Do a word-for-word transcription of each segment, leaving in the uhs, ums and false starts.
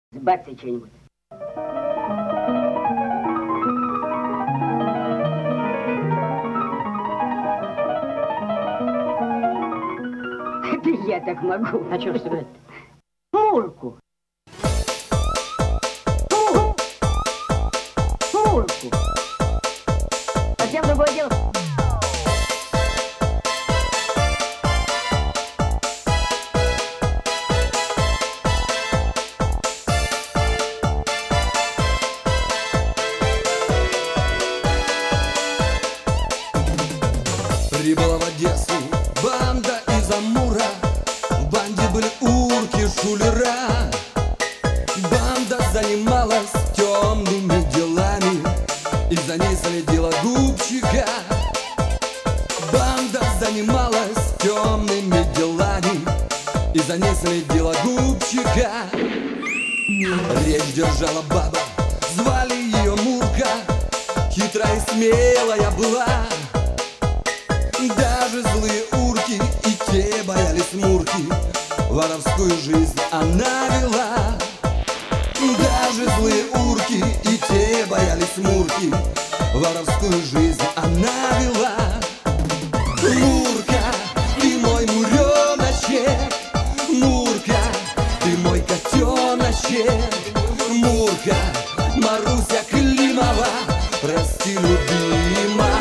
Сбаться что-нибудь. Это я так могу. А что ж сыграть? Мурку. Мурку. Совсем другое дело. Прибыла в Одессу банда из Амура. В банде были урки, шулера. Банда занималась темными делами, и за ней следила губчика. Банда занималась темными делами, и за ней следила губчика. Речь держала баба, звали ее Мурка. Хитрая и смелая была. Даже злые урки и те боялись Мурки. Воровскую жизнь она вела. Даже злые урки и те боялись Мурки. Воровскую жизнь она вела. Мурка, ты мой муреночек. Мурка, ты мой котеночек. Мурка, Маруся Климова, прости, любимого.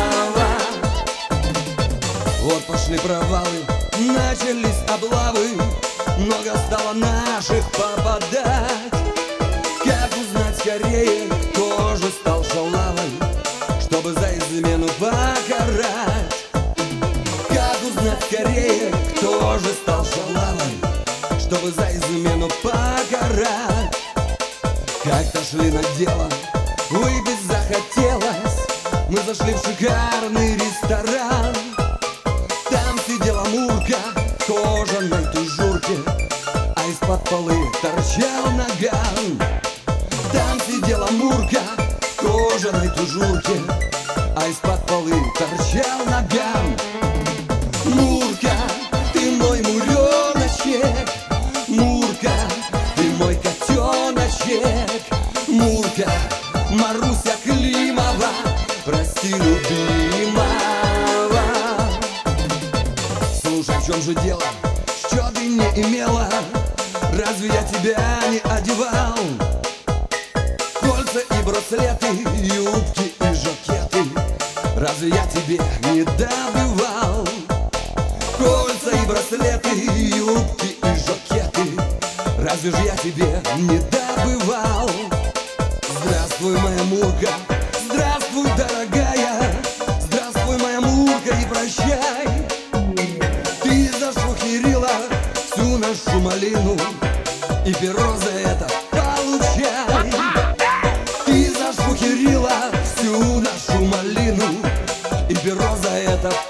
Вот пошли провалы, начались облавы, много стало наших попадать. Как узнать скорее, кто же стал шалавой, чтобы за измену покарать? Как узнать скорее, кто же стал шалавой, чтобы за измену покарать? Как-то шли на дело, выпить захотелось. Мы зашли в шикарный ресторан. Там сидела Мурка в кожаной тужурке, а из-под полы торчал наган. Там сидела Мурка в кожаной тужурке, а из-под полы торчал наган. Мурка, ты мой муреночек. Мурка, ты мой котеночек. Мурка, Маруся Климова, прости, любимого. Слушай, в чем же дело? Что ты не имела? Разве я тебя не одевал? Кольца и браслеты, юбки и жакеты, разве я тебе не добывал? Кольца и браслеты, юбки и жакеты, разве же я тебе не добывал? Здравствуй, моя Мурка, здравствуй, дорогая. Здравствуй, моя Мурка, и прощай. Ты зашухерила всю нашу малину, и перо за это получай. Ты зашухерила всю нашу малину, и перо за это